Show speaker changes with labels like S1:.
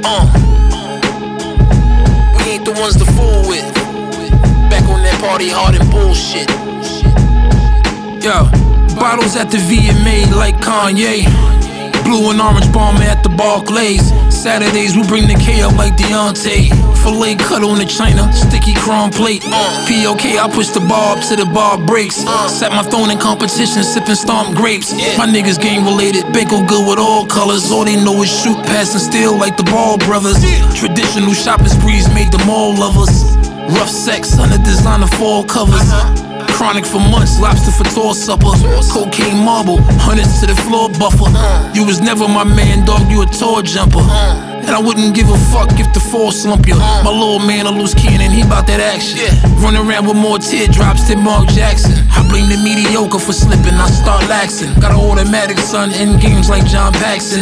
S1: We ain't the ones to fool with. Back on that party hard and bullshit.
S2: Yo, bottles at the VMA like Kanye. Blue and orange bomber at the Barclays. Saturdays we bring the K up like Deontay. Filet cut on the China, sticky chrome plate. POK, I push the bar up to the bar breaks. Set my throne in competition, sipping stomp grapes. My niggas gang related, Benko good with all colors. All they know is shoot, pass, and steal like the Ball brothers. Traditional shopping sprees made them all lovers. Rough sex under designer fall covers. Chronic for months, lobster for tall supper. Cocaine marble, hundreds to the floor buffer. You was never my man, dog, you a tall jumper. And I wouldn't give a fuck if the fall slump you. My little man a loose cannon, he bout that action. Run around with more teardrops than Mark Jackson. I blame the mediocre for slipping, I start laxing. Got an automatic son, in games like John Paxson.